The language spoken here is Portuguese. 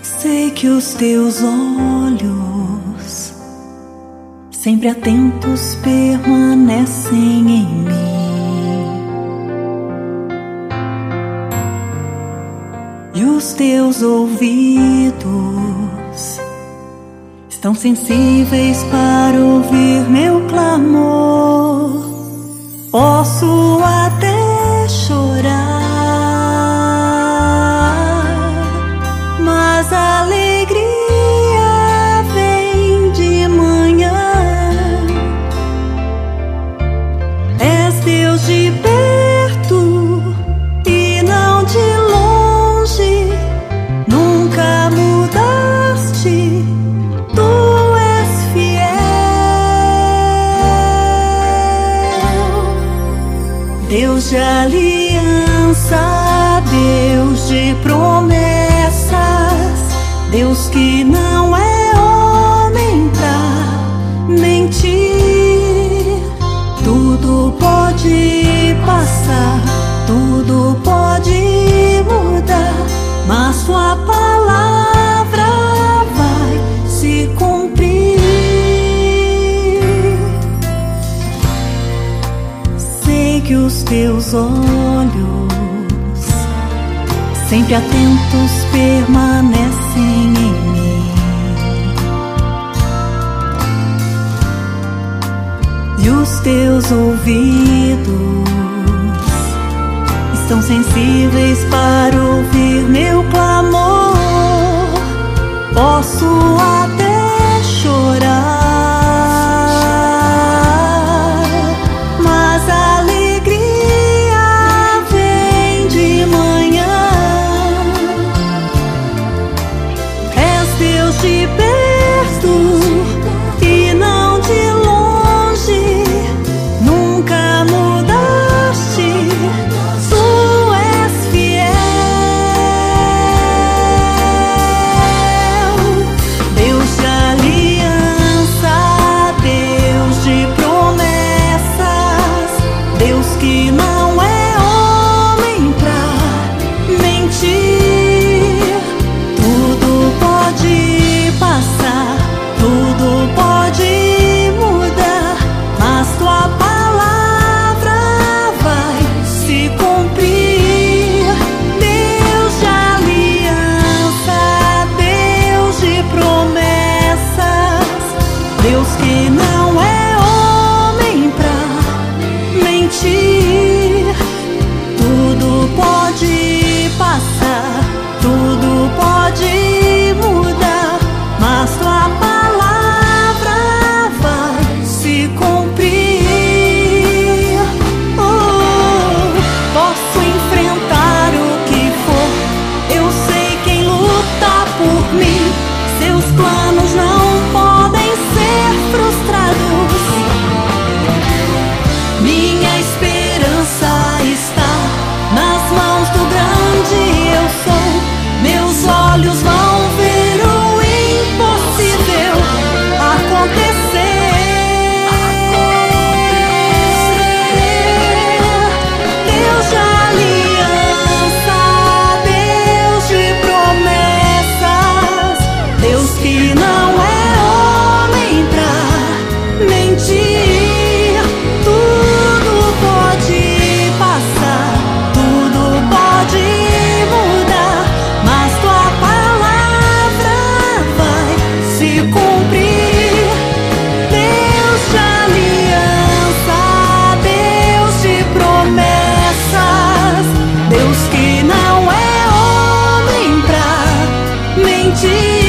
Sei que os teus olhos, sempre atentos, permanecem em mim, e os teus ouvidos estão sensíveis para ouvir meu clamor. Posso até chorar, mas a alegria vem de manhã. És Deus de perto e não de longe, nunca mudaste, tu és fiel. Deus de aliança, Deus de promessas, Deus que não é homem pra mentir. Tudo pode passar, tudo pode mudar, mas sua palavra vai se cumprir. Sei que os teus olhos, sempre atentos, permanecem em mim, e os teus ouvidos estão sensíveis para ouvir meu clamor. Posso até chorar, mas a alegria vem de manhã. És Deus de perto e não de longe, nunca mudaste, tu és fiel. Deus de aliança, Deus de promessas, Deus que não é homem pra mentir. Tudo pode passar, tudo pode mudar, mas tua palavra vai se cumprir. Deus de aliança, Deus de promessas, Deus que não é homem pra mentir. Tudo pode passar, tudo pode mudar, mas tua palavra vai se cumprir. Posso enfrentar o que for, eu sei quem luta por mim. Seus planos não podem ser frustrados. Minha esperança está nas mãos do grande eu sou. Meus olhos vão ver o impossível acontecer. Deus de aliança, Deus de promessas, Deus que não é homem pra mentir. Tudo pode passar, tudo pode mudar, mas tua palavra vai se cumprir. Deus de aliança, Deus de promessas, Deus que não é homem pra mentir.